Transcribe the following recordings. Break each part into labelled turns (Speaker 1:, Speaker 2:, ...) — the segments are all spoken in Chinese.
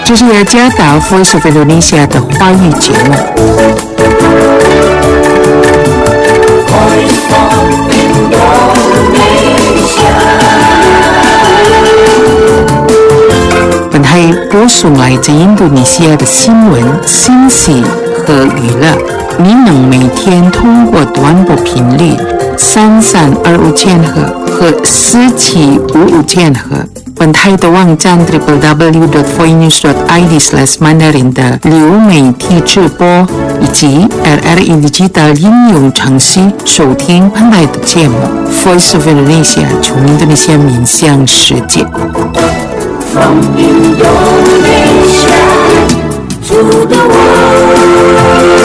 Speaker 1: 这是雅加达 Voice of Indonesia 的华语节目。本台播送来自印度尼西亚的新闻、信息和娱乐。你能每天通过短波频率3325千赫和4755千赫，本台的网站 www.voinews.id/mandarin 的流媒体直播，以及 RRI Digital 应用程序收听本台的节目。Voice of Indonesia 从印度尼西亚面向世界。From Indonesia to the world.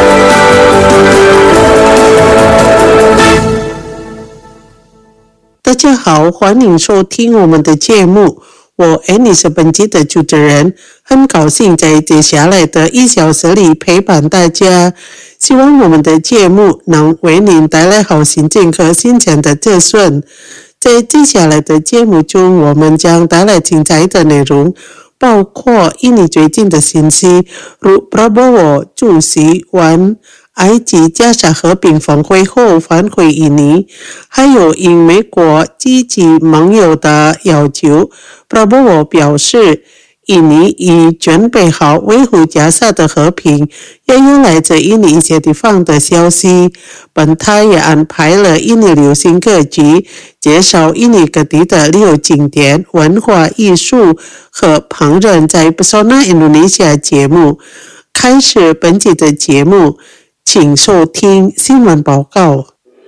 Speaker 2: 大家好，欢迎收听我们的节目。我 Annie 是本期的主持人，很高兴在接下来的1小时里陪伴大家。希望我们的节目能为您带来好心情和新鲜的资讯。在接下来的节目中，我们将带来精彩的内容，包括印尼最近的信息，如 Prabowo 主席完埃及加沙和平峰会后返回印尼，还有应美国积极盟友的要求， Prabowo 表示印尼已准备好维护加沙的和平。也有来自印尼一些地方的消息，本台也安排了印尼流行歌曲，介绍印尼各地的旅游景点、文化艺术和烹饪在 Pesona Indonesia 节目。开始本期的节目，请收听新闻报告。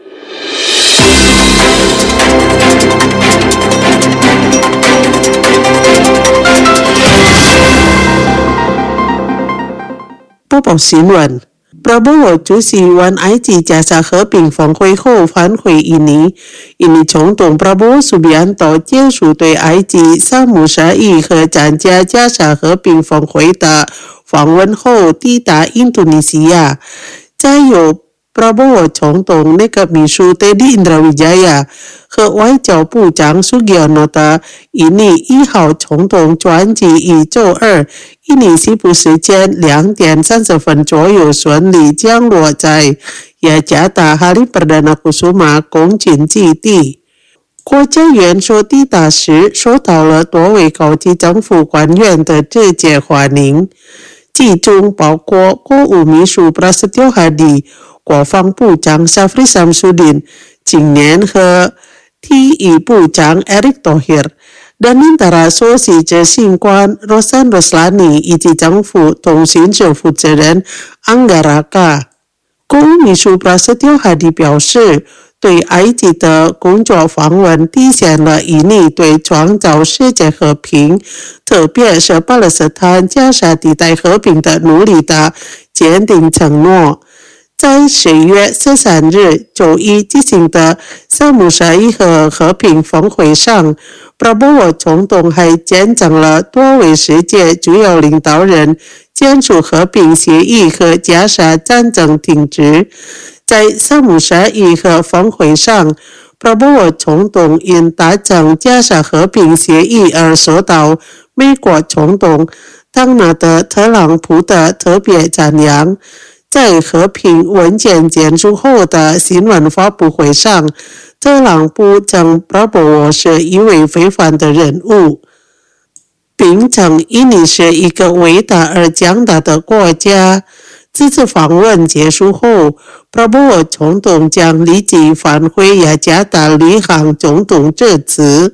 Speaker 2: 播报新闻。Prabowo 主席完埃及加沙和平峰会后返回印尼。印尼总统 Prabowo Subianto 结束对埃及、沙姆沙伊和参加加沙和平峰会的访问后抵达印度尼西亚。在由 Prabowo 总统内阁秘书 Teddy Indrawijaya 和外交部长 Sugiono 的印尼1号总统专机于周二印尼西部时间2点30分左右顺利降落在雅加达哈利普达纳库苏马空军基地。国家元首抵达时受到了多位高级政府官员的直接欢迎，其中包括国务秘书 Prasetyo Hadi、国防部长 Safri Samsudin、青年和体育部长 Erick Thohir dan antara 首席执行官 Rosan Roslani 以及政府通讯社负责人 Anggaraka。 国务秘书 Prasetyo Hadi 表示，对埃及的工作访问体现了印尼对创造世界和平，特别是巴勒斯坦加沙地带和平的努力的坚定承诺。在10月13日周一举行的沙姆沙伊和平峰会上， Prabowo 总统还见证了多位世界主要领导人签署和平协议和加沙战争停止。在沙姆沙伊峰会上， Prabowo 总统因达成加沙和平协议而受到美国总统当纳德·特朗普的特别赞扬。在和平文件签署后的新闻发布会上，特朗普称 Prabowo 是一位非凡的人物，并称印尼是一个伟大而强大的国家。这次访问结束后， Prabowo 总统将立即返回雅加达履行总统职责。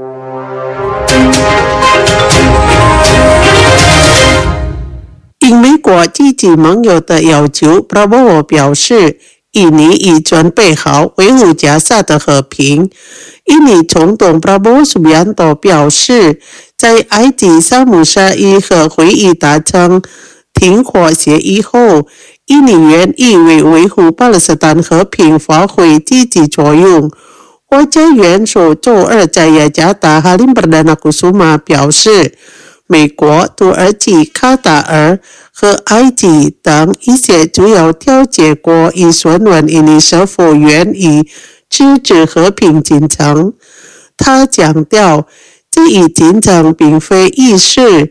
Speaker 2: 应美国积极盟友的要求， Prabowo 表示印尼已准备好维护加沙的和平。印尼总统 Prabowo Subianto 表示，在埃及沙姆沙伊和会议达成停火协议后，印尼愿意为维护巴勒斯坦和平发挥积极作用。国家元首周二在雅加达哈林布达纳库苏马表示，美国、土耳其、卡塔尔和埃及等一些主要调解国已询问印尼是否愿意支持和平进程。他强调，这一进程并非易事，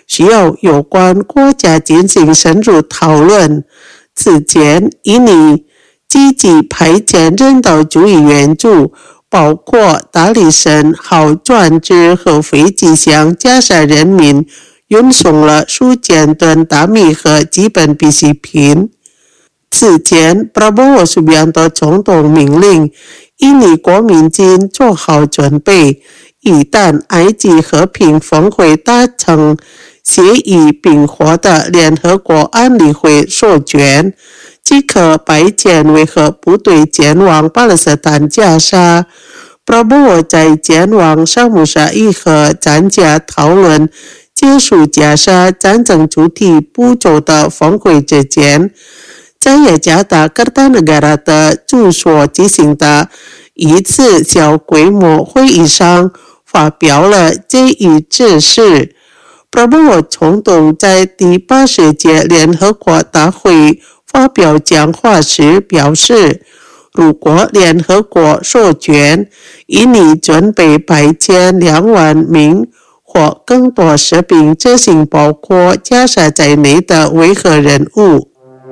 Speaker 2: 需要有关国家进行深入讨论。此前，印尼积极派遣人道主义援助，包括大力神号船只和飞机向加沙人民运送了数千吨大米和基本必需品。此前，Prabowo Subianto 总统命令印尼国民军做好准备，一旦埃及和平峰会达成协议并获得联合国安理会授权，即可派遣维和部队前往巴勒斯坦加沙。Prabowo 在前往沙姆沙伊河参加讨论结束加沙战争主体步骤的峰会之前，在雅加达戈尔达内加拉的住所进行的一次小规模会议上发表了这一指示。Prabowo 总统在第80届联合国大会发表讲话时表示，如果联合国授权，印尼准备派遣2万名或更多士兵执行包括加沙在内的维和任务。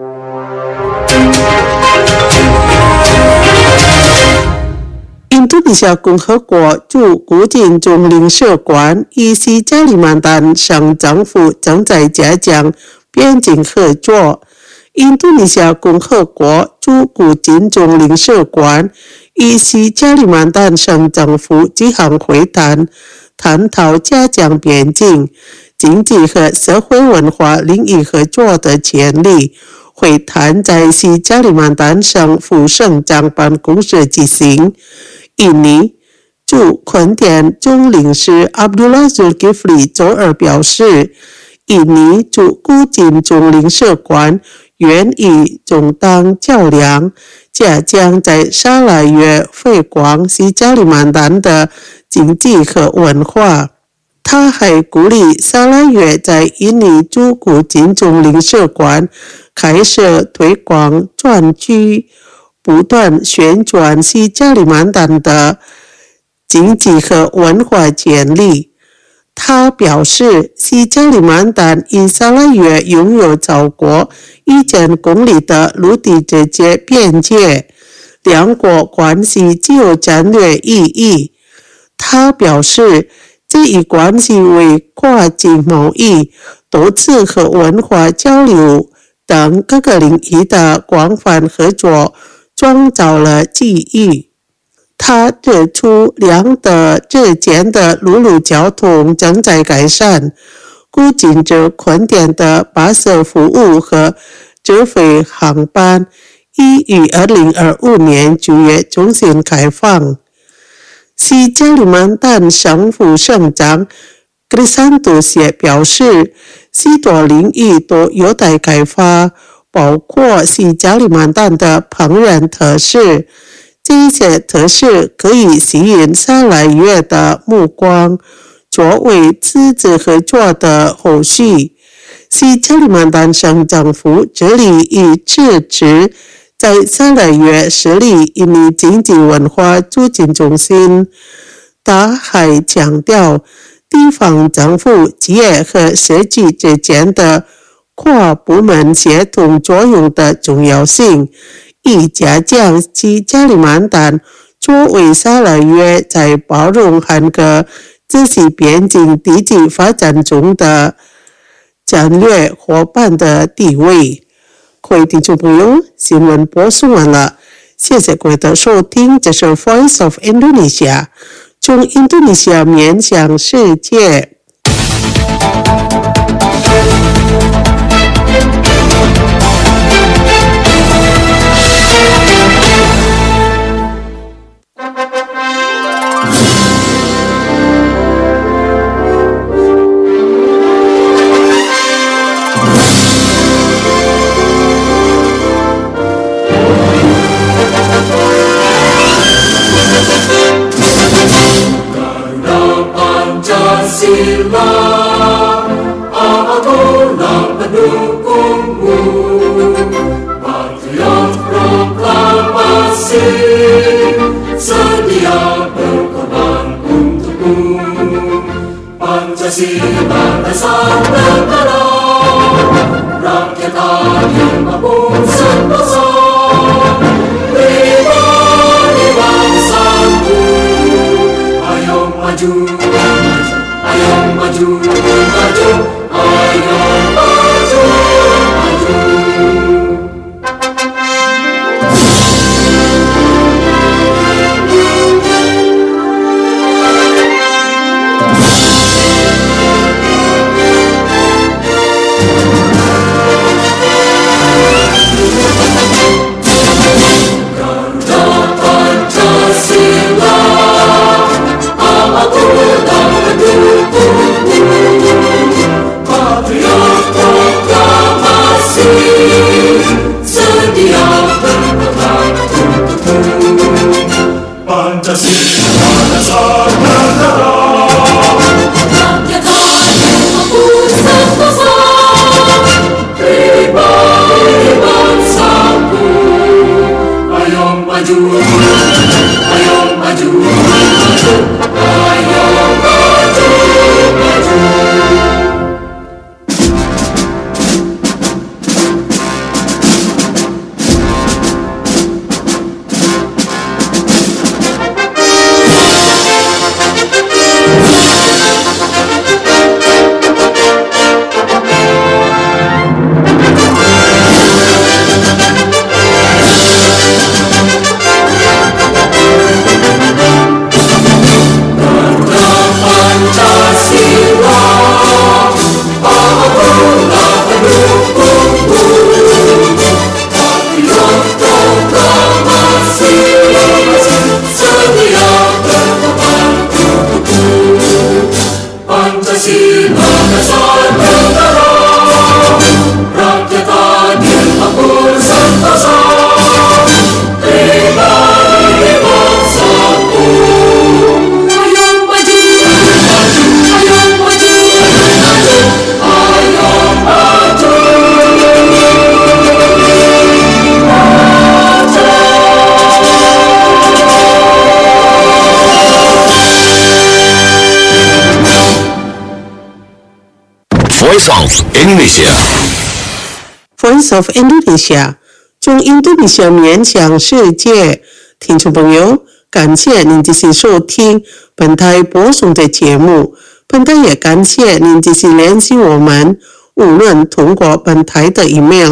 Speaker 2: 印度尼西亚共和国驻古晋总领事馆与西加里曼丹省政府正在加强边境合作。印度尼西亚共和国驻古晋总领事馆与西加里曼丹省政府举行会谈，探讨加强边境、经济和社会文化领域合作的潜力。会谈在西加里曼丹省副省长办公室进行。印尼驻昆甸总领事 Abdullah Zulkifli 周二表示，印尼驻古晋总领事馆愿意充当桥梁，加强在沙拉越推广西加里曼丹的经济和文化。他还鼓励沙拉越在印尼驻古晋总领事馆开设推广专区，不断宣传西加里曼丹的经济和文化潜力。他表示，西加里曼丹与沙拉越拥有超过1000公里的陆地直接边界，两国关系具有战略意义。他表示，这一关系为跨境贸易、投资和文化交流等各个领域的广泛合作创造了机遇。他指出，两德之间的陆路交通正在改善，古晋至昆甸的巴士服务和直飞航班已于2025年9月重新开放。西加里曼丹省副省长 Crisantos 也表示，许多领域都有待开发，包括西加里曼丹的烹饪特色。这些特色可以吸引沙拉越的目光，作为资质合作的后续。西加里曼丹省政府致力于支持在沙拉越设立印尼经济文化促进中心。他还强调地方政府、企业和社区之间的跨部门协同作用的重要性，以加强西加里曼丹作为沙拉越在包容汉格这些边境地区发展中的战略伙伴的地位。各位听众朋友，新闻播送完了，谢谢各位的收听，这是 Voice of Indonesia， 从印度尼西亚面向世界。
Speaker 3: Pancasila besar negara, rakyat adil mampu sentosa, pribadi bangsaku. Ayo maju, ayo maju, maju, ayo maju, maju.
Speaker 4: Voice of Indonesia.
Speaker 2: Voice of Indonesia， 从印度尼西亚面向世界。听众朋友，感谢您继续收听本台播送的节目。本台也感谢您继续联系我们，无论通过本台的 email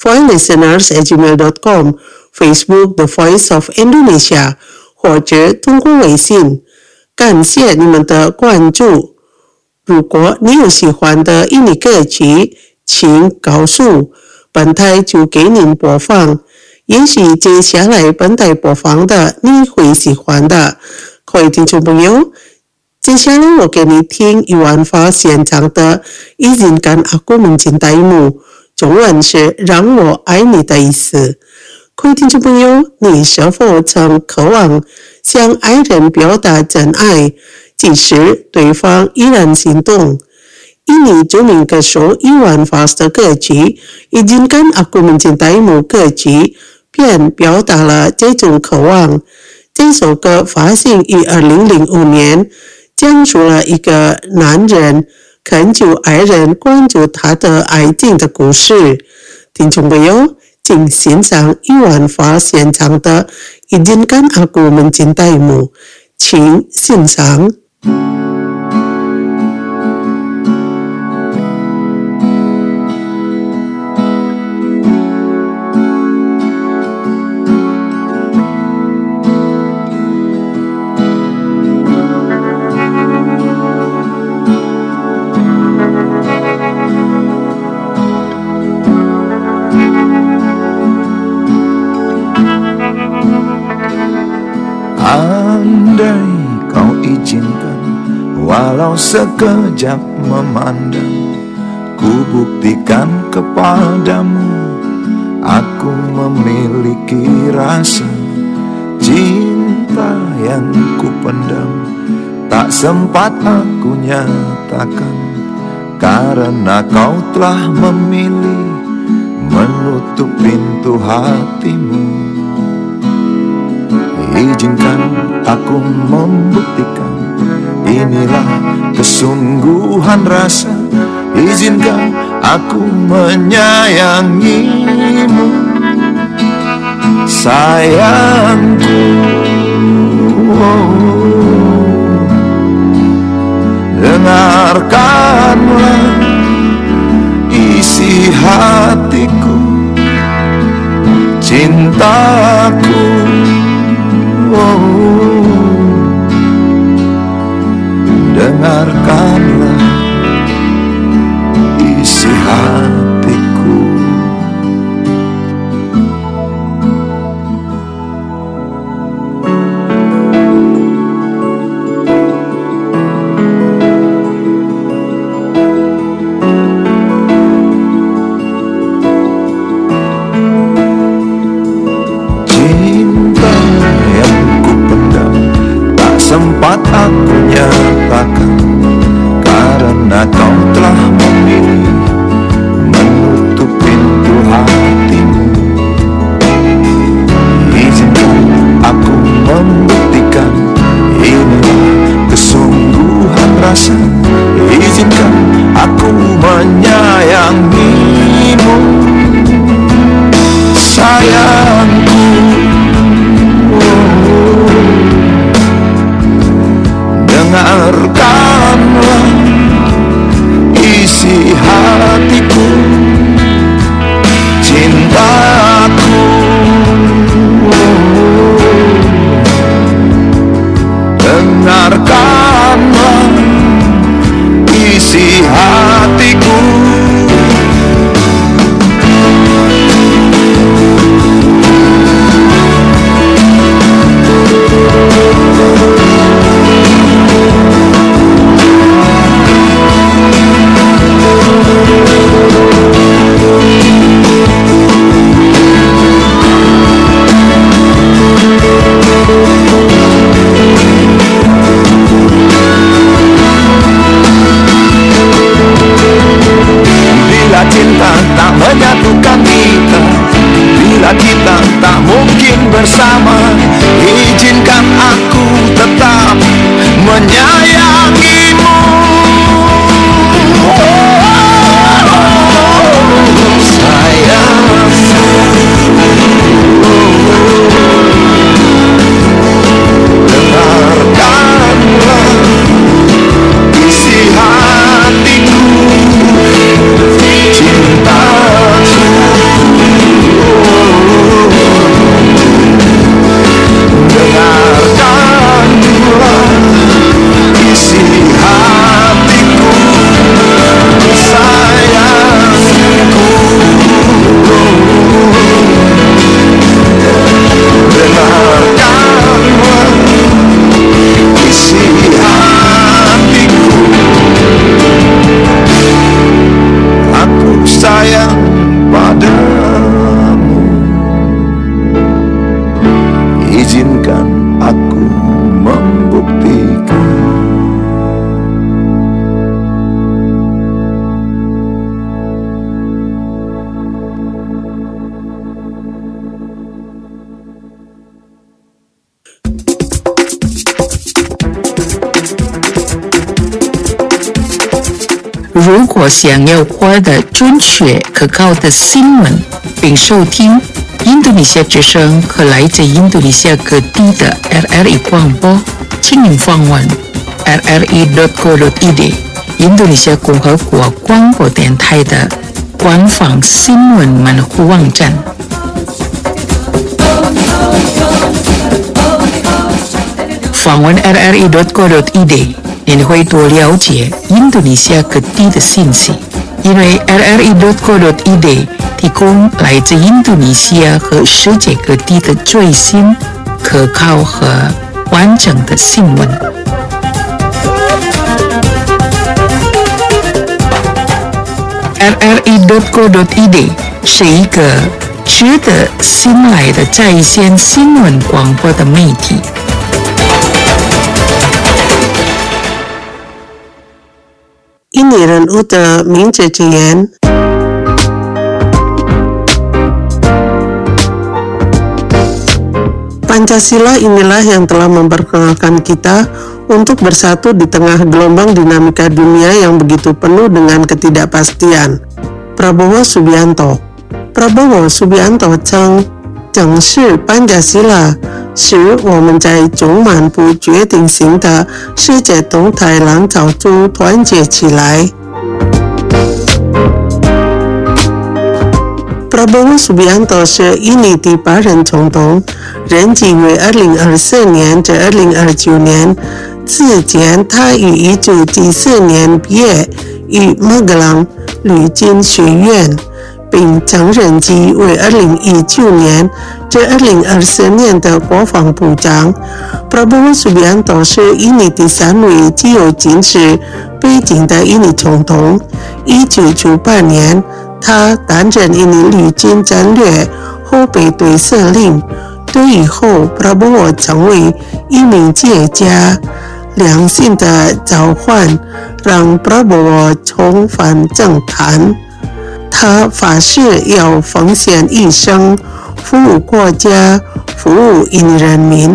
Speaker 2: voicelisteners@gmail.com、Facebook The Voice of Indonesia， 或者通过微信。感谢你们的关注。如果你有喜欢的印尼歌曲，请告诉本台就给您播放。也许接下来本台播放的你会喜欢的。各位听众朋友，接下来我给你听余万发现场的《Izinkan Aku Mencintaimu》，中文是让我爱你的意思。各位听众朋友，你是否曾渴望向爱人表达真爱，即使对方依然心动？印尼著名歌手余万发的歌曲《Izinkan Aku Mencintaimu》歌曲便表达了这种渴望。这首歌发行于2005年，讲述了一个男人恳求爱人关注他的爱情的故事。听众朋友，请欣赏余万发现场的《Izinkan Aku Mencintaimu》，请欣赏。
Speaker 5: Andai kau izinkan, walau sekejap memandang, ku buktikan kepadamu, aku memiliki rasa cinta yang ku pendam, tak sempat aku nyatakan, karena kau telah memilih menutup pintu hatimu. Izinkan aku membuktikan, inilah kesungguhan rasa izinkan aku menyayangimu, sayangku. Dengarkanlah isi hatiku, cintaku. Dengarkanlah isi hatiku. Cinta yang kupendam tak sempat aku nyatakan, karena kau telah memilih menutup pintu hatimu. Izinkan aku membuktikan inilah kesungguhan rasa. Izinkan aku menyayangimu, sayangku. Dengarkanlah isi hatiku, cintaku. Dengarkanlah isi hatiku. Bila cinta tak menyatukan kita, bila kita tak mungkin bersama, izinkan aku tetap menyayangimu. Sayang, dengarkanlah isi hatiku, cintaku. Dengarkanlah isi hatiku, sayangku. Dengarkanlah isi hatiku. Aku sayang padamu, izinkan aku membuktikan.
Speaker 1: 如果想要获得准确可靠的新闻，并收听印度尼西亚之声和来自印度尼西亚各地的 RRI 广播，请您访问 rri.co.id 印度尼西亚共和国广播电台的官方新闻门户网站。访问 rri.co.id， 您会多了解印度尼西亚各地的信息，因为 rri.co.id 提供来自印度尼西亚和世界各地的最新、可靠和完整的新闻。rri.co.id 是一个值得信赖的在线新闻广播的媒体。
Speaker 2: Ini Ran Uta Minh Chien. Pancasila inilah yang telah memperkenalkan kita untuk bersatu di tengah gelombang dinamika dunia yang begitu penuh dengan ketidakpastian. Prabowo Subianto称正视班加西拉使我们在充满不确定性的世界动态浪潮中团结起来。Prabowo Subianto 是印尼第8任总统，任期为2024年至2029年。此前，他于1994年毕业于Magelang旅经学院，并曾任期为2019年至2024年的国防部长。Prabowo Subianto 是印尼第3位具有军事背景的印尼总统。1998年，他担任印尼旅军战略后备队司令。退役后 ，Prabowo 成为一名企业家。良性的召唤让 Prabowo 重返政坛。他发誓要奉献一生，服务国家，服务印尼人民。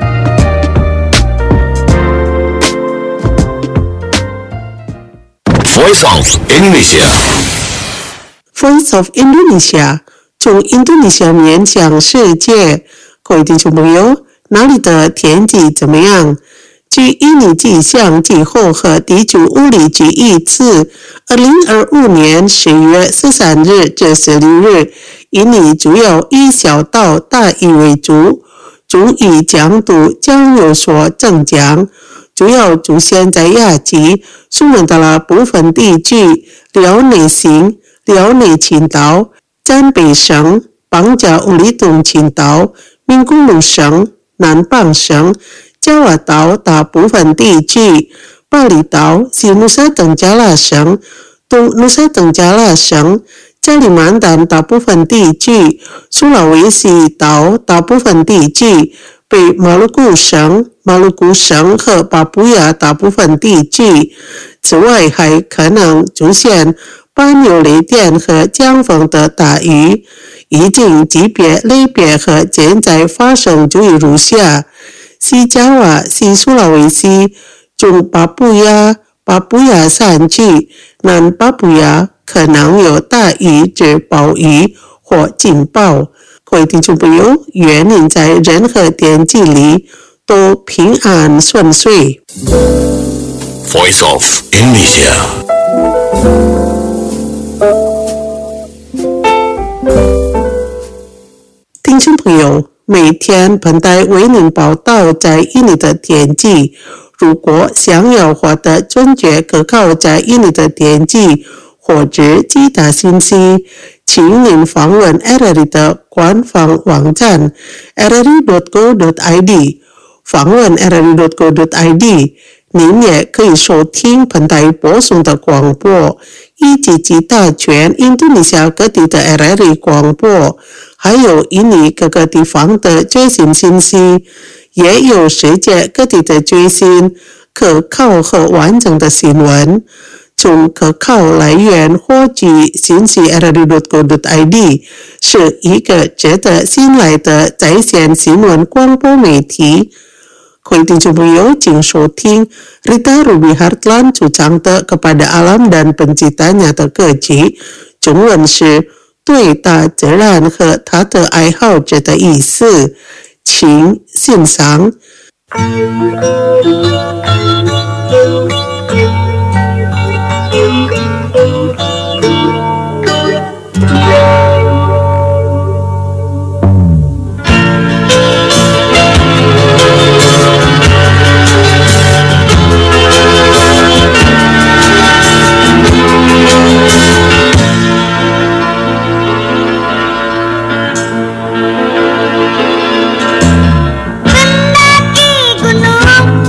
Speaker 5: Voice of Indonesia.
Speaker 2: Voice of Indonesia 从印度尼西亚面向世界。各位听众朋友，哪里的天气怎么样？据印尼气象气候和地质物理局预测，2025年10月13日至16日，印尼主要以小到大雨为主，中雨强度将有所增强，主要出现在亚季、苏门答腊部分地区、辽内省、辽内群岛、占北省、邦加乌里东群岛、名古屋省、南邦省、加瓦岛大部分地区、巴厘岛、西努沙登加拉省、东努沙登加拉省、加里曼丹大部分地区、苏拉威西岛大部分地区、北马鲁古省、马鲁古省和巴布亚大部分地区。此外，还可能出现伴有雷电和强风的大雨。预警级别、类别和潜在发生注意如下：西加瓦、西苏拉威西、中巴布亚、巴布亚山区、南巴布亚可能有大雨至暴雨或劲暴。各位听众朋友，愿您在任何天气里都平安顺遂。
Speaker 5: Voice of Indonesia.
Speaker 2: 听众朋友，每天本台为您报道在印尼的天气。如果想要获得准确可靠在印尼的天气或者其他信息，请您访问 RRI 的官方网站 rri.co.id。访问 rri.co.id， 您也可以收听本台播送的广播，以及其他全印度尼西亚各地的 RRI 广播，还有印尼各个地方的最新信息，也有世界各地的最新、可靠和完整的新闻。从可靠来源获取信息 rri.co.id 是一个值得信赖的在线新闻广播媒体。各位听众朋友，请收听 Rita Ruby Hartland 主张的 Kepada Alam dan Penciptanya 的歌曲，中文是对大自然和它的爱好者的意思，请欣赏。
Speaker 4: Mendaki gunung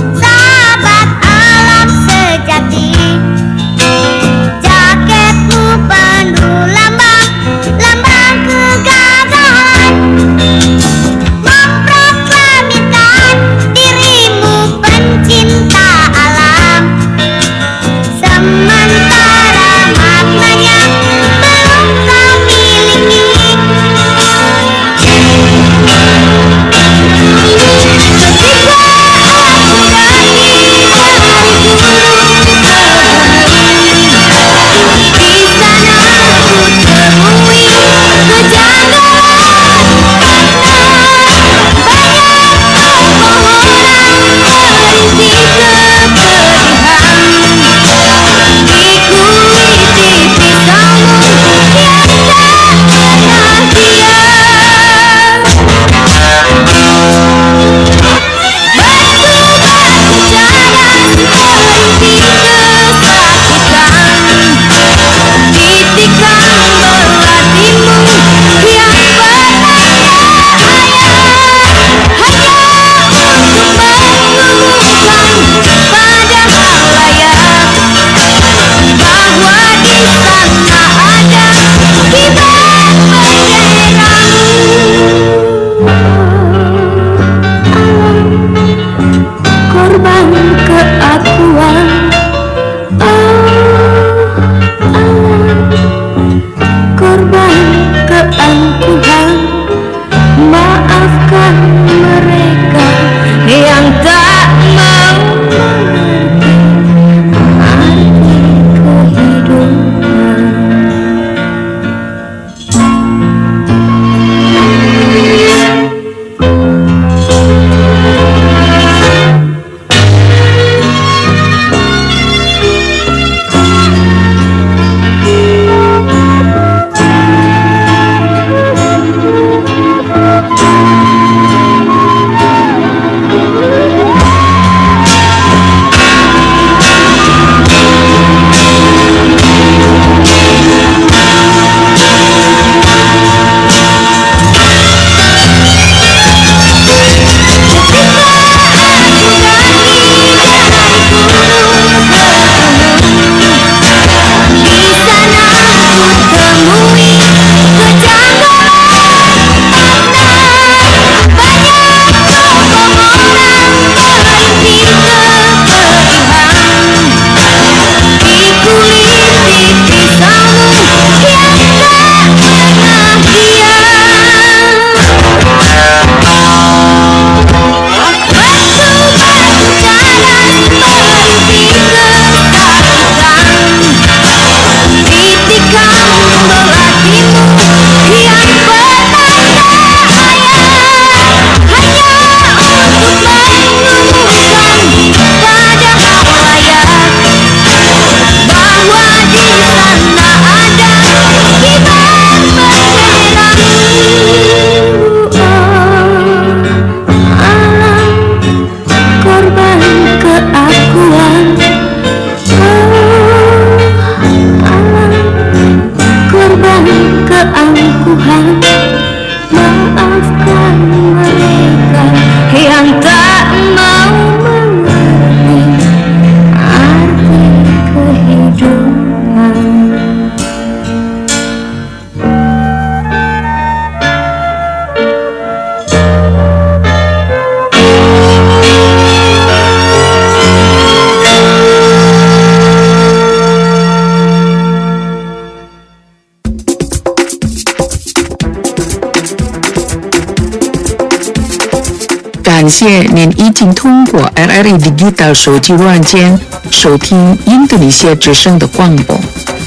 Speaker 1: 感谢您已经通过 RRI Digital 手机软件收听印度尼西亚之声的广播。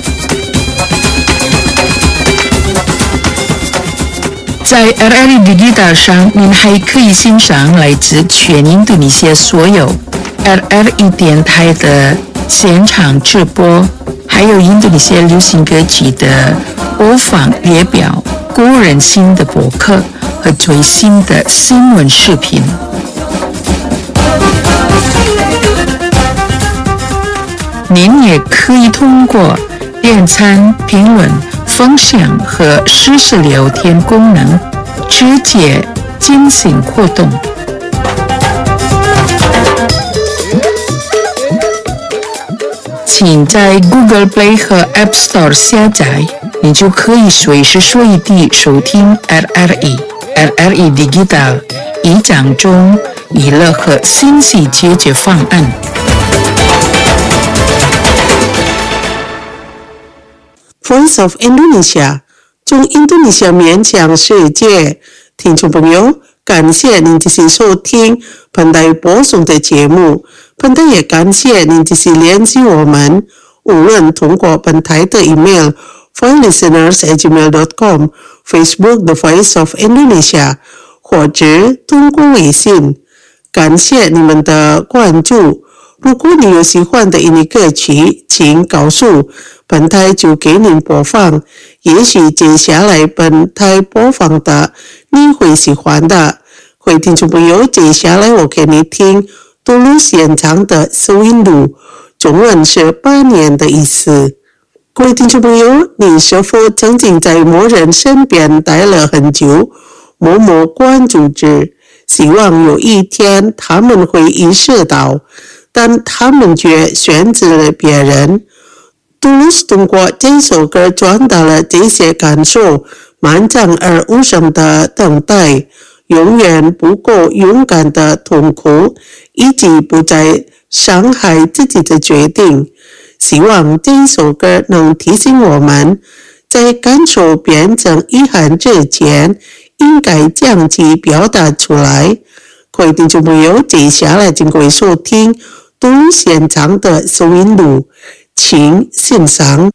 Speaker 1: 在 RRI Digital 上，您还可以欣赏来自全印度尼西亚所有 RRI 电台的现场直播，还有印度尼西亚流行歌曲的播放列表、个人新的博客和最新的新闻视频。您也可以通过点赞、评论、分享和实时聊天功能直接进行互动。请在 Google Play 和 App Store 下载，你就可以随时随地收听 RRI Digital 一讲中娱乐和信息解决方案。
Speaker 2: Voice of Indonesia 从印度尼西亚面向世界。听众朋友，感谢您继续收听本台播送的节目，本台也感谢您继续联系我们，无论通过本台的 email foreignlisteners@gmail.com、 Facebook The Voice of Indonesia 或者通过微信。感谢你们的关注。如果你有喜欢的印尼歌曲，请告诉本台就给您播放，也许接下来本台播放的你会喜欢的。各位听众朋友，接下来我给你听杜鲁现场的收音录，中文是8年的意思。各位听众朋友，你是否曾经在某人身边待了很久，默默关注着，希望有一天他们会意识到，但他们却选择了别人。杜鲁斯通过这首歌传达了这些感受，漫长而无声的等待，永远不够勇敢的痛苦，以及不再伤害自己的决定。希望这首歌能提醒我们，在感受变成遗憾之前，应该将其表达出来。各位听众朋友，接下来请各位收听杜鲁现场的收音录，请欣赏。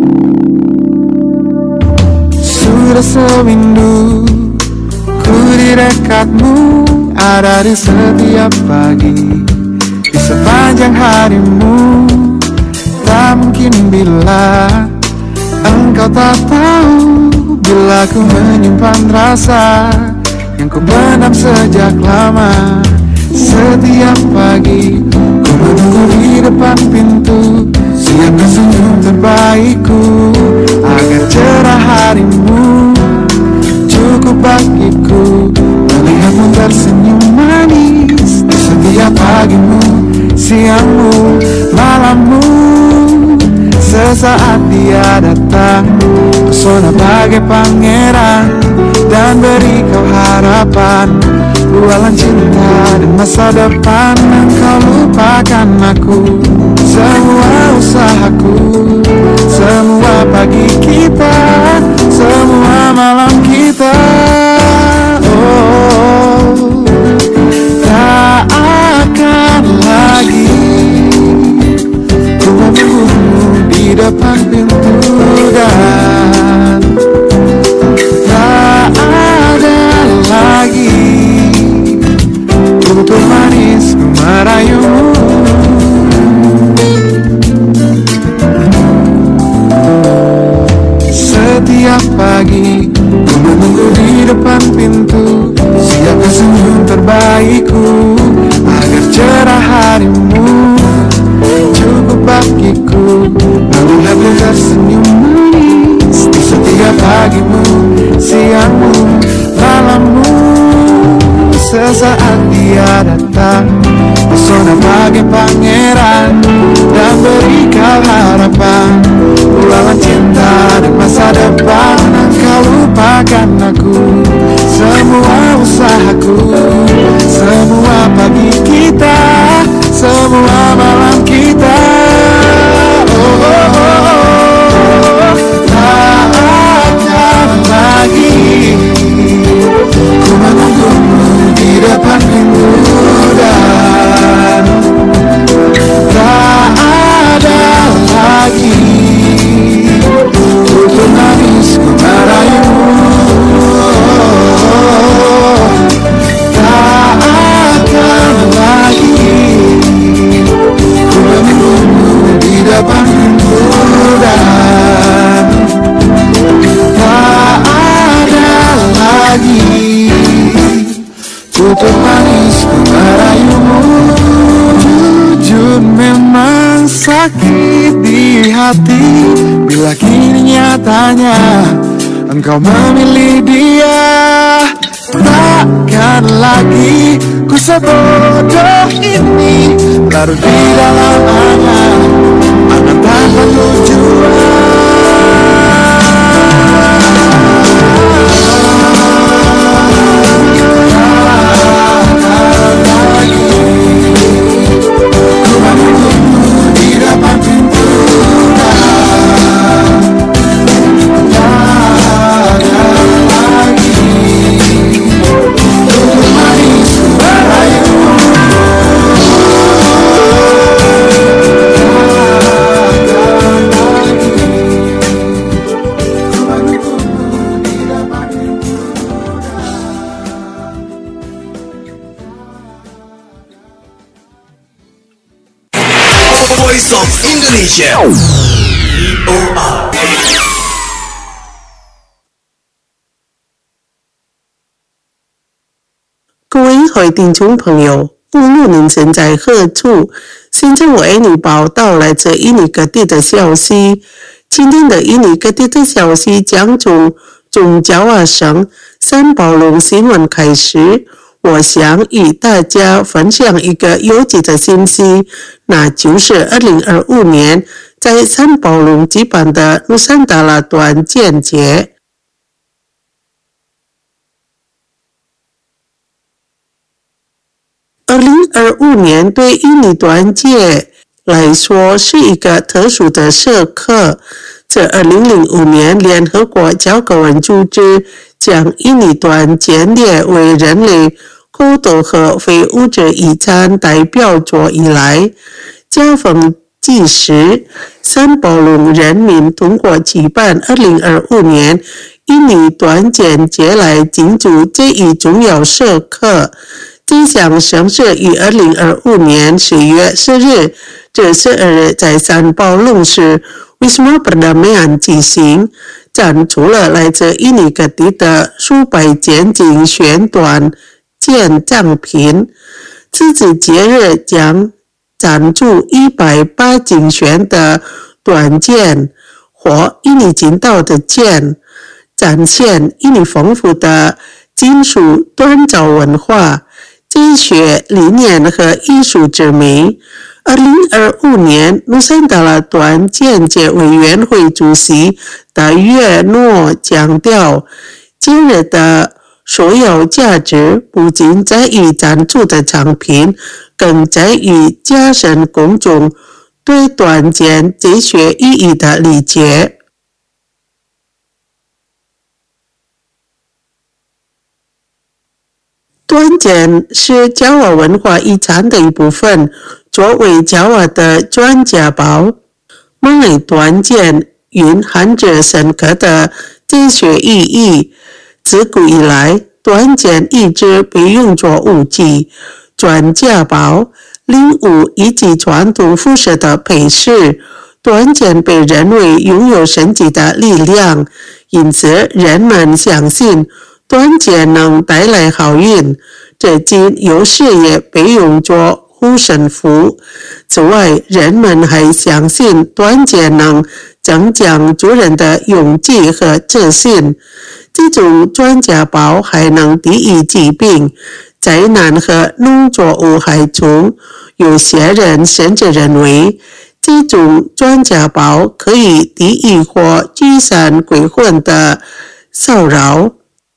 Speaker 4: Sudah seminggu ku di dekatmu, ada di setiap pagi, di sepanjang harimu. Tak mungkin bila engkau tak tahu, bila ku menyimpan rasa yang ku pendam sejak lama. Setiap pagi ku menunggu di depan pintu, siapkan senyum terbaikku agar cerah harimu. Cukup bagiku melihatmu tersenyum manis di setiap pagimu, siangmu, malammu. Sesaat dia datang, pesona bagai pangeran, dan beri kau harapan, bualan cinta dan masa depan. Engkau lupakan aku, semua usahaku, semua pagi kita, semua malam kita. Oh, tak akan lagi ku menunggumu di depan pintu, dan tak ada lagi tutur manis merayumu. Setiap pagi ku menunggu di depan pintu, siapkan senyum terbaikku agar cerah harimu. Cukup bagiku melihatmu tersenyum manis di setiap pagimu, siangmu, malammu. Sesaat dia datang, pesona bagai pangeran, dan beri kau harapan, bualan cinta dan masa depan. Engkau lupakan aku, semua usahaku, semua pagi kita, semua malam kita. Oh, oh, oh, oh. Tak akan lagi ku menunggumu di depan pintu, sakit di hati bila kini nyatanya engkau memilih dia. Takkan lagi ku sebodoh ini larut di dalam angan tanpa tujuan.
Speaker 5: Voice of Indonesia. VOA.
Speaker 2: 各位海听众朋友，无论您身在何处，现在我为你报道来自印尼各地的消息。今天的印尼各地的消息将从中爪哇省三宝龙新闻开始。我想与大家分享一个有趣的信息，那就是2025年在三宝龙举办的努山达拉端建节。2025年对印尼端节来说是一个特殊的时刻。在2005年，联合国教科文组织将印尼端建列为人类孤独和非物质遗产代表作以来，加封纪实，三宝龙人民通过举办2025年印尼端建节来庆祝这一重要时刻。这项盛事于2025年10月10日至12日在三宝龙市Wisma Perdamaian举行，展出了来自印尼各地的数百件竞选短件奖品。此次节日将展出180竞选的短件或印尼金道的件，展现印尼丰富的金属锻造文化、经学理念和艺术之美。2025年努山达拉端建节委员会主席达约诺强调，节日的首要价值不仅在于赞助的产品，更在于加深公众对端件哲学意义的理解。端件是爪哇文化遗产的一部分，作为爪哇的专家宝，马来端件蕴含着深刻的哲学意义。自古以来，端件一直被用作武器、专家宝、领悟以及传统服饰的配饰。端件被认为拥有神奇的力量，因此人们相信端件能带来好运，这今有时也被用作护身符。此外，人们还相信端件能增强主人的勇气和自信。这种专家宝还能抵御疾病、灾难和农作物害虫。有些人甚至认为，这种专家宝可以抵御或驱散鬼魂的骚扰。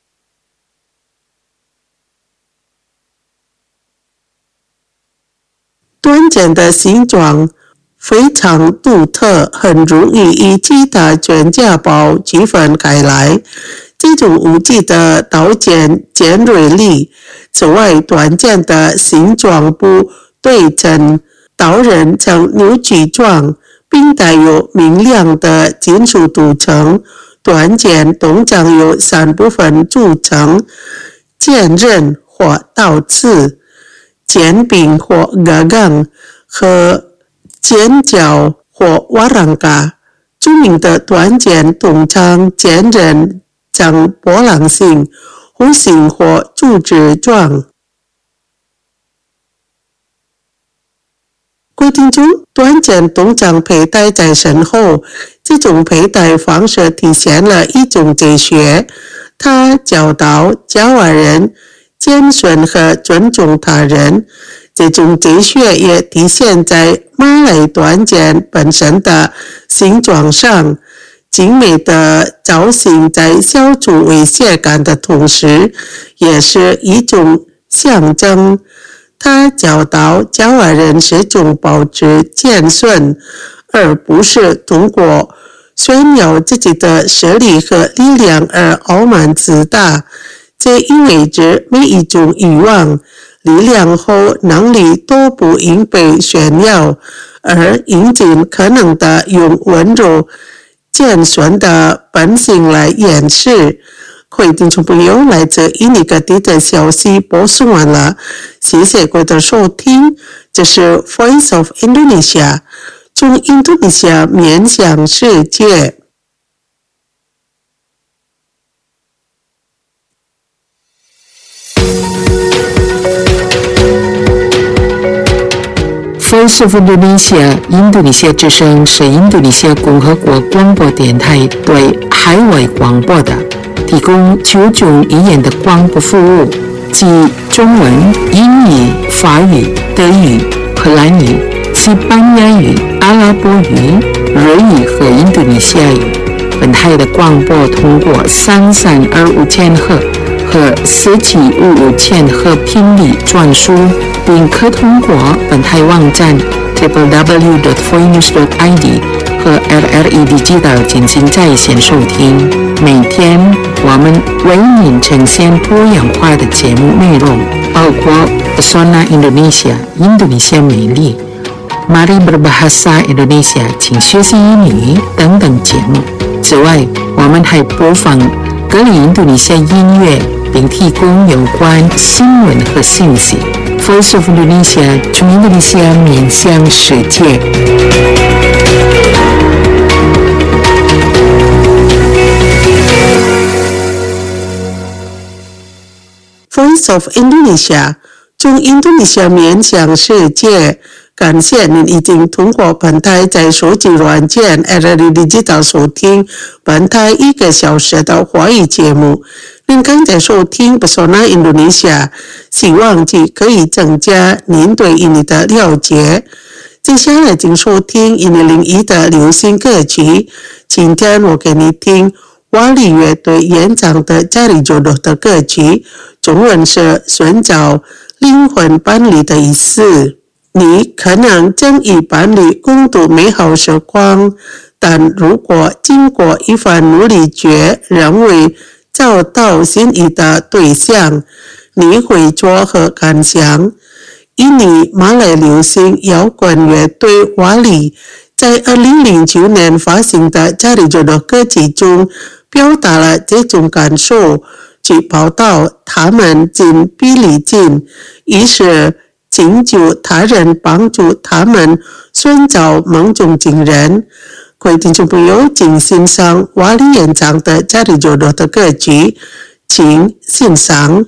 Speaker 2: 端件的形状非常独特，很容易与其他专家宝区分开来。这种武器的刀剑尖锐利，此外，端件的形状不对称，刀刃呈扭曲状，并带有明亮的金属涂层。端件通常由3部分组成：剑刃或刀刺、剑柄或gagang和尖角或瓦朗嘎。著名的端件通常剑刃呈波浪形、弧形或柱子状。 规定中，短剪董长佩戴在身后，这种佩戴方式体现了一种哲学。他教导加瓦人谦逊和尊重他人，这种哲学也体现在马来短剪本身的形状上。精美的造型在消除威胁感的同时，也是一种象征。他教导加瓦人始终保持谦逊，而不是通过炫耀自己的实力和力量而傲慢自大。这意味着每一种欲望、力量和能力都不应被炫耀，而应尽可能的用温柔谦逊的本性来掩饰。各位听众朋友，来自印尼各地的消息播送完了，谢谢各位的收听。这是 Voice of Indonesia， 从印度尼西亚面向世界。
Speaker 1: Voice of Indonesia 印度尼西亚之声是印度尼西亚共和国广播电台对海外广播的，提供9种语言的广播服务，即中文、英语、法语、德语、荷兰语、西班牙语、阿拉伯语、日语和印度尼西亚语。本台的广播通过3325千赫和4755千赫频率转输，并可通过本台网站 www.voinews.id 和 LRE Digital 进行在线收听。每天我们为您呈现多样化的节目内容，包括 Pesona Indonesia 印度尼西亚美丽、Mari Berbahasa Indonesia 请学习英语等等节目。此外，我们还播放各类印度尼西亚音乐，并提供有关新闻和信息。Voice of Indonesia 从印度尼西亚面向世界。
Speaker 2: Voice of Indonesia 从印度尼西亚面向世界。感谢您已经通过本台在手机软件 LRE Digital 收听本台1个小时的华语节目。您刚才收听 Pesona Indonesia， 希望既可以增加您对印尼的了解。接下来请收听印尼01的流行歌曲。今天我给你听瓦力乐队演唱的《Cari Jodoh》的歌曲，中文是寻找灵魂伴侣的意思。你可能正与伴侣共度美好时光，但如果经过一番努力却仍未找到心仪的对象，你会作何感想？印尼马来流行摇滚乐队瓦力在2009年发行的《Cari Jodoh》歌曲中表达了这种感受。据报道，他们尽臂力尽，于是请求他人帮助他们寻找梦中情人。各位听众朋友，请欣赏瓦力演唱的《Cari Jodoh》的歌曲，请欣赏。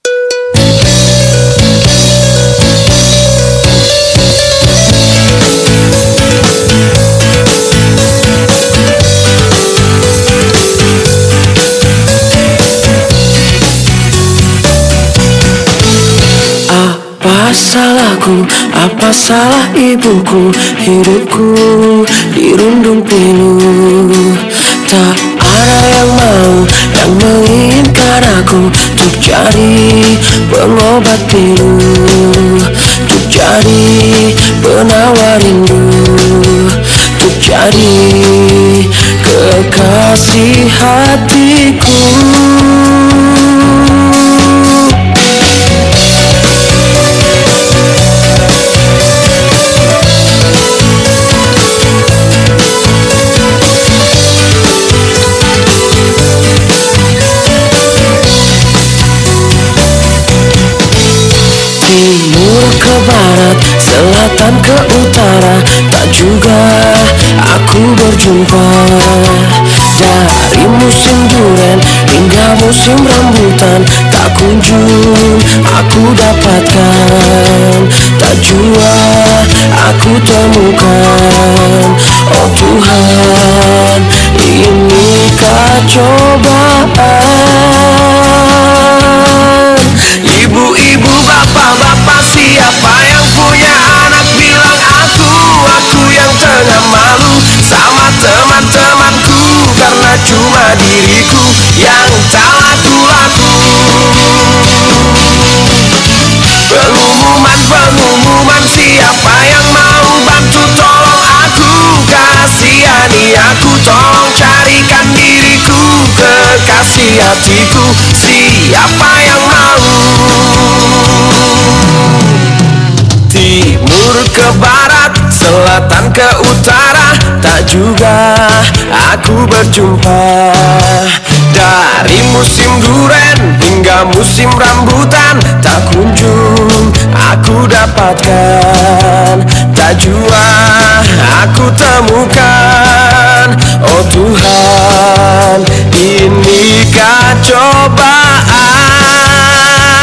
Speaker 6: Apa salahku, apa salah ibuku, hidupku dirundung pilu. Tak ada yang mau, yang menginginkan aku untuk jadi pengobat pilu, untuk jadi penawar rindu, untuk jadi kekasih hatiku. Timur ke barat, selatan ke utara, tak juga aku berjumpa. Dari musim durian hingga musim rambutan, tak kunjung aku dapatkan. Tak jua aku temukan. Oh Tuhan, inikah cobaan? Ibu-ibu, bapak-bapak, siapa yang punya anak bilang aku yang tengah malu sama teman-temanku, karena cuma diriku yang tak laku-laku. Pengumuman, siapa yang mau bantu tolong aku, kasihani aku, tolong carikan diriku, kekasih hatiku, siapa yang mau? Timur ke barat, selatan ke utara, tak juga aku berjumpa. Dari musim duren hingga musim rambutan, tak kunjung aku dapatkan, tak jua aku temukan. Oh Tuhan, inikah cobaan?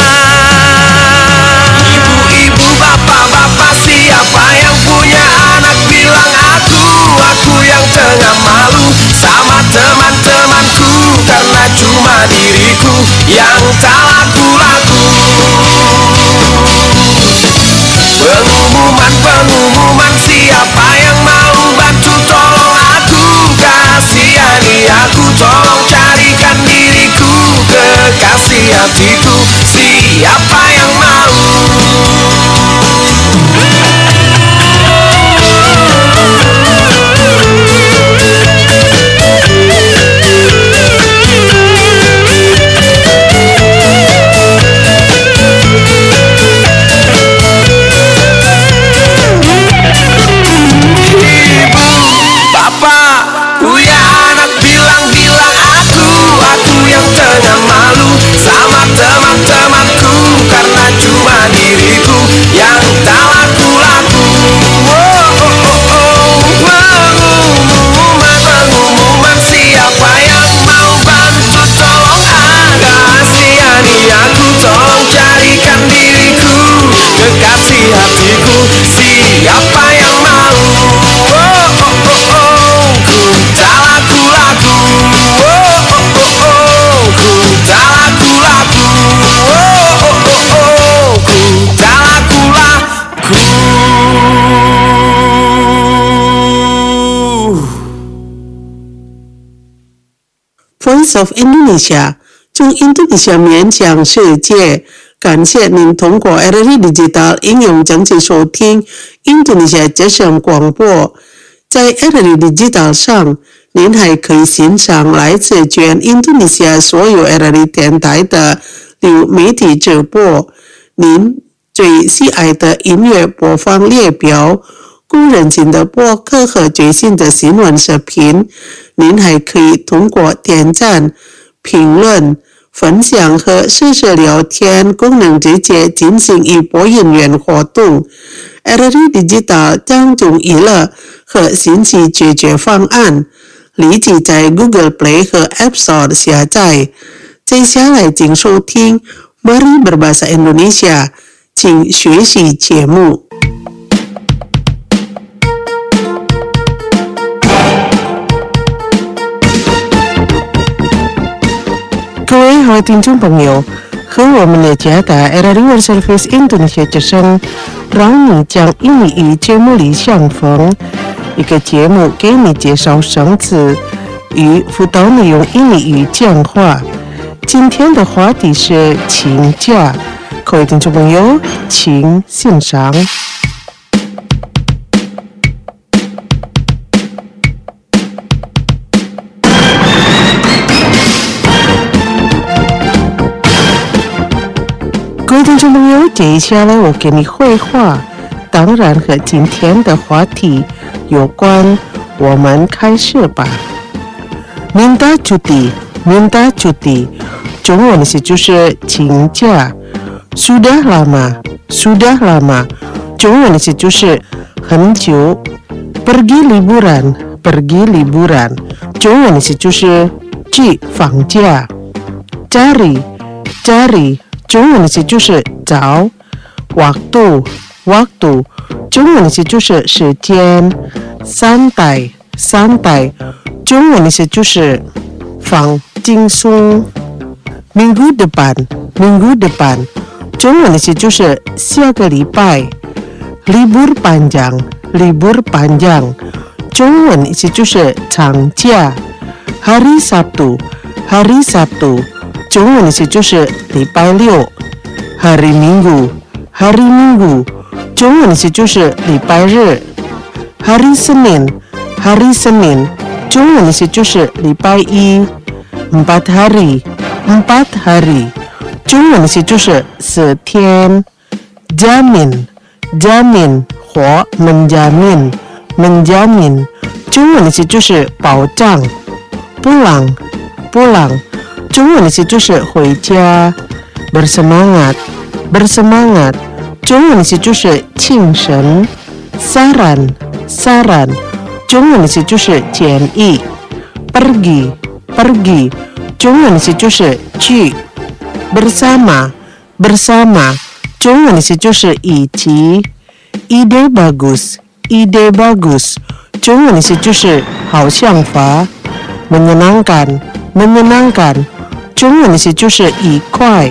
Speaker 6: Ibu-ibu, bapak-bapak, siapa yang punya anak bilang aku yang tengah malu sama teman-temanku, karena cuma diriku yang tak laku-laku. Pengumuman, siapa yang mau bantu tolong aku, kasihani aku, tolong carikan diriku, kekasih hatiku, siapa yang mau?
Speaker 2: Voice of Indonesia 用印度尼西亚面向世界。感谢您通过 RRI Digital 应用整体收听印度尼西亚之声广播。在 RRI Digital 上，您还可以欣赏来自全印度尼西亚所有 RRI 电台的流媒体直播。您最喜爱的音乐播放列表、工人性的播客和最新的新闻视频。您还可以通过点赞、评论、分享和实时聊天功能直接进行一波音源活动。RRI Digital 将种娱乐和信息解决方案立即在 Google Play 和 App Store 下载。接下来请收听 Mari Berbahasa Indonesia， 请学习节目。各位好听众朋友，和我们的家的 RRI World Service Indonesia 之声，让你将英语节目里相逢。一个节目给你介绍生词与辅导你用英语讲话。今天的话题是请假，各位听众朋友，请欣赏。各位听众朋友，接下来我给你绘画，当然和今天的话题有关，我们开始吧。minta cuti， 中文是就是请假。sudah lama， 中文是就是很久。pergi liburan， 中文是就是去放假。cari， 中文是就是找。waktu， 中文的意思就是时间，santai，中文的意思就是放轻松。minggu depan，中文的意思就是下个礼拜。libur panjang，中文意思就是长假。hari Sabtu，中文意思就是礼拜六。hari Minggu，中文意思就是礼拜日。hari Senin，中文意思就是礼拜一。empat hari，中文意思就是4天。jamin，或menjamin，中文意思就是保障。pulang，中文意思就是回家。bersemangat，中文意思就是庆神。saran，中文意思就是建议。pergi，中文意思就是去。bersama，中文意思就是一起。ide bagus，中文意思就是好想法。menyenangkan，中文意思就是愉快。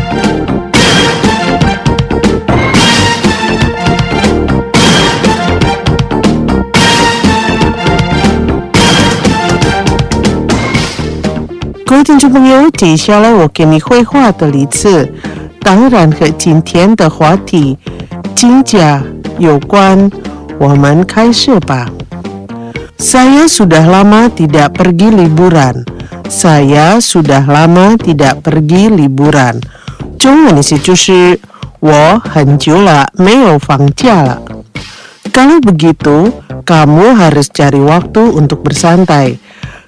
Speaker 2: 各位听众朋友，接下来我给你绘画的例子，当然和今天的话题请假有关，我们开始吧。Saya sudah lama tidak pergi liburan. 中文意思就是我很久了没有放假了。Kalau begitu, kamu harus cari waktu untuk bersantai.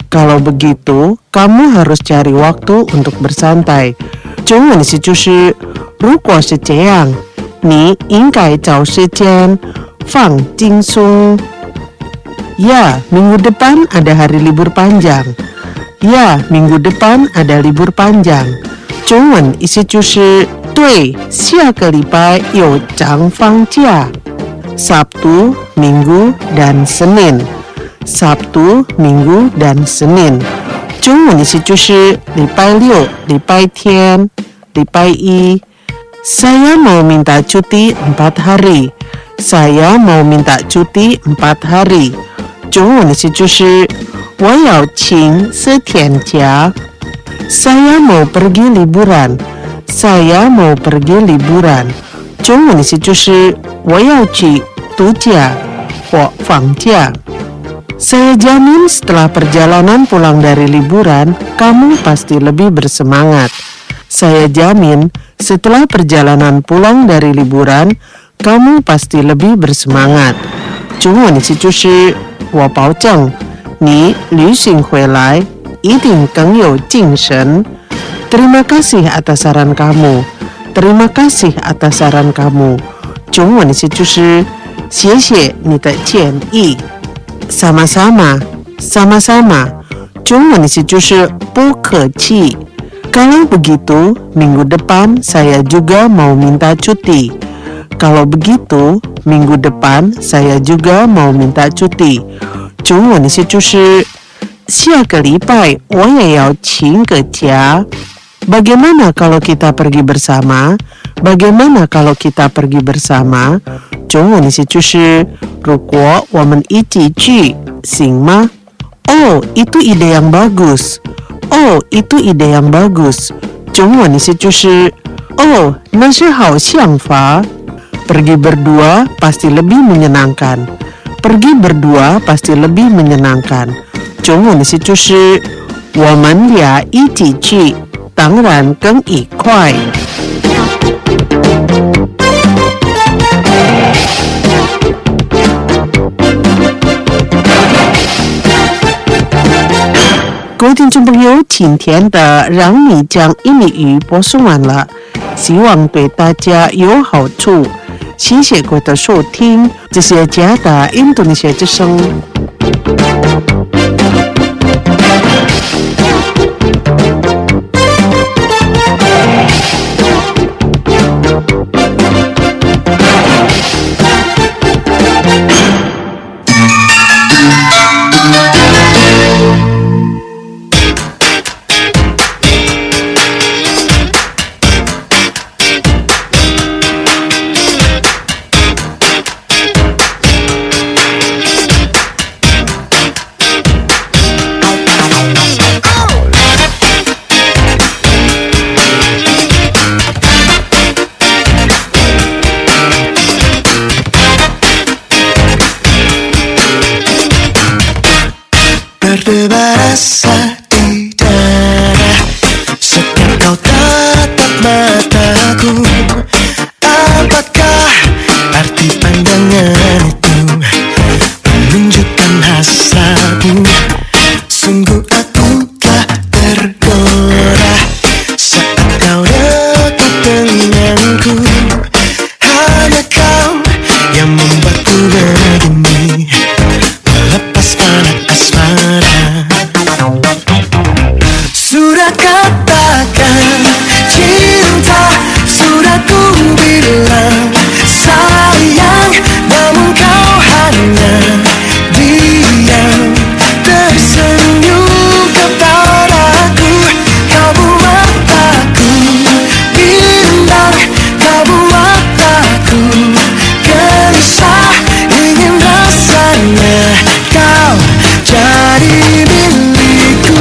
Speaker 2: 中文意思就是如果是这样，你应该找时间放轻松。Ya, minggu depan ada hari libur panjang. 中文意思就是对，下个礼拜有长放假。Sabtu, Minggu, dan Senin。中文意思就是礼拜六、礼拜天、礼拜一。Saya mau minta cuti 4 hari。中文意思就是我要请4天假。Saya mau pergi liburan。中文意思就是我要去度假或放假。Saya jamin setelah perjalanan pulang dari liburan, kamu pasti lebih bersemangat. Saya jamin setelah perjalanan pulang dari liburan, kamu pasti lebih bersemangat. 中文意思就是我保证你旅行回来一定更有精神。Terima kasih atas saran kamu。中文意思就是谢谢你的建议。Sama-sama，中文意思就是不客气。Kalau begitu, minggu depan saya juga mau minta cuti。中文意思就是下个礼拜我也要请个假。Bagaimana kalau kita pergi bersama？ 中文意思就是如果我们一起去，行吗？ Oh, itu ide yang bagus。中文意思就是哦，那是好想法。Pergi berdua pasti lebih menyenangkan。中文意思就是我们俩一起去，当然更愉快。各位听众朋友，今天的让你讲印尼语播送完了，希望对大家有好处。谢谢各位的收听，这是加拿大印度尼西亚之声。
Speaker 4: berdebar rasa di dada. Setiap kau tatap mataku, apakah arti pandangan itu menunjukkan hasratmu? Sungguh aku telah tergoda saat kau dekat denganku. Hanya kau yang membuatku begini, melepas pada asmara. Sudah katakan cinta, sudah ku bilang sayang, namun kau hanya diam tersenyum kepadaku. Kau buat aku bimbang, kau buat aku gelisah, ingin rasanya kau jadi milikku.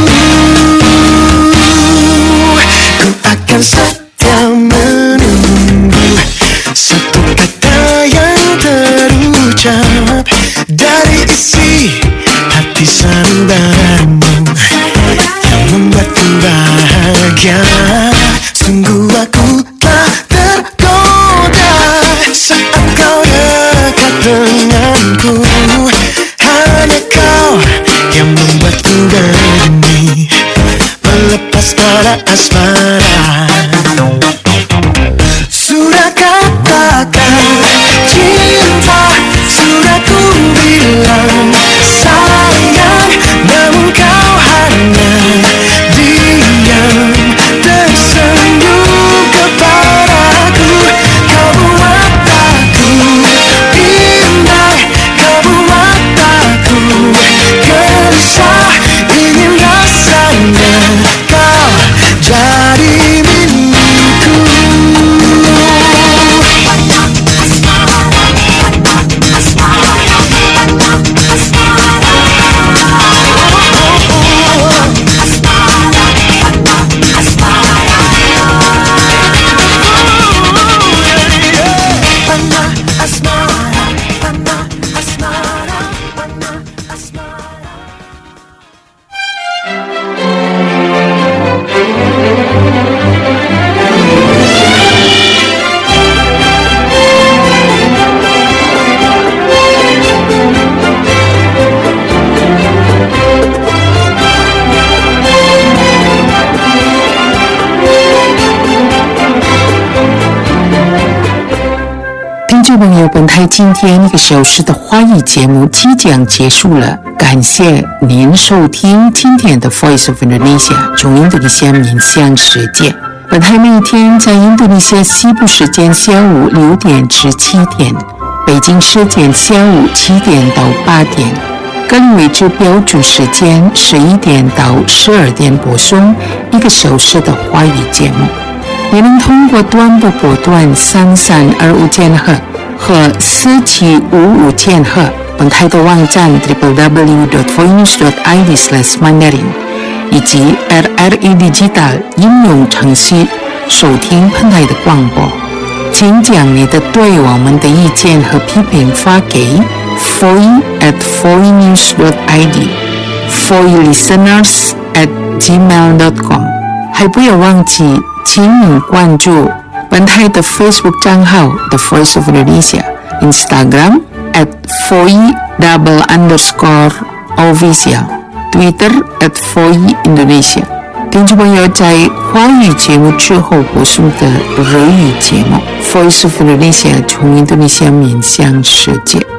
Speaker 4: Ku akan setia menunggu satu kata yang terucap dari isi hati sanubarimu yang membuatku bahagia. Sungguh aku telah tergoda saat kau dekat denganku. Hanya kau yang membuatku begini, melepas pada asmara. Sudah katakan cinta, sudah ku bilang sayang, namun kau hanya diam tersenyum kepadaku. Kau buat aku bimbang, kau buat aku gelisah, ingin rasanya kau jadi milikku.
Speaker 1: 朋友，本台今天1个小时的华语节目即将结束了，感谢您收听今天的 Voice of Indonesia 从印度尼西亚面向世界。本台每天在印度尼西亚西部时间下午6点至7点，北京时间下午7点到8点，格林威治标准时间11点到12点播送1个小时的华语节目。也能通过短波波段3325千赫和4755千赫，本台的网站 www.voinews.id/mandarin 以及 RRI Digital 应用程序收听本台的广播。请将你的对我们的意见和批评发给 foy@voinews.id foylisteners@gmail.com。 还不要忘记请您关注本台的 Facebook 账号 The Voice of Indonesia， Instagram @foy_official， Twitter @foyindonesia。 听众朋友，在华语节目之后播送的日语节目 Voice of Indonesia 从印度尼西亚面向世界。